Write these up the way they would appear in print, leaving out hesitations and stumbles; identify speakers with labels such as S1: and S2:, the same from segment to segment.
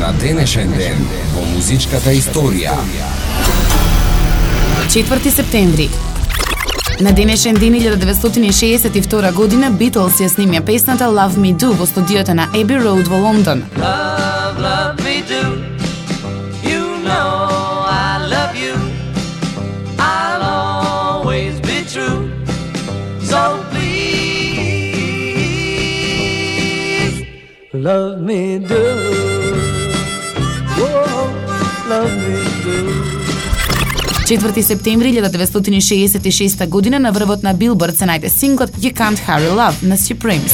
S1: на денешен ден во музичката историја.
S2: 4 септември. На денешен ден 1962 година Beatles ја снимја песната Love Me Do во студиото на Abbey Road во Лондон.
S3: Love, love me do. You know I love you. I'll always be true. So please, love me do. Oh, love me do.
S2: 4 септември 1966 година на врвот на Билборд се најде синглот You Can't Hurry Love на Supremes.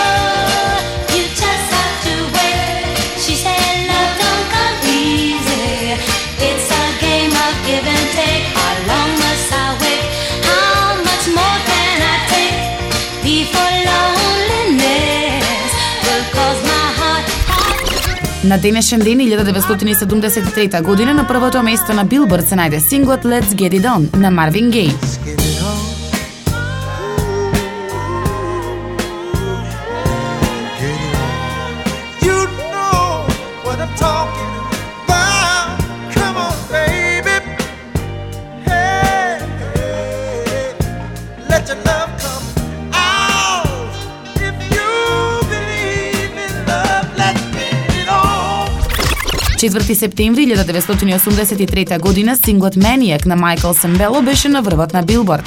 S2: На денешен ден 1973 година на првото место на Билборд се најде синглот Let's Get It On на Marvin Gaye. Четврти септември 1983 година синглот Maniac на Майкл Сембело беше на врвот на Билборд.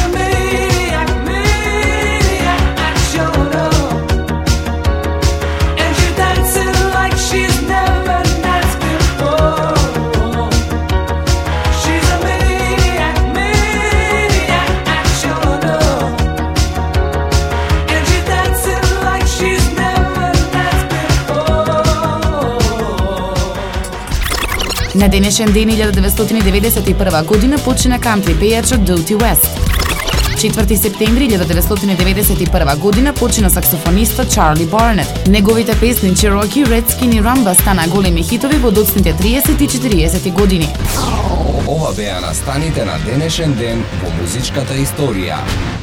S2: На денешен ден 1991 година почина кантри пејачот Doughty West. 4 септември 1991 година почина саксофонистот Чарли Барнет. Неговите песни Cherokee, Redskin и Rumba стана големи хитови во доцните 30 и 40 години.
S1: Ова беа настаните на денешен ден во музичката историја.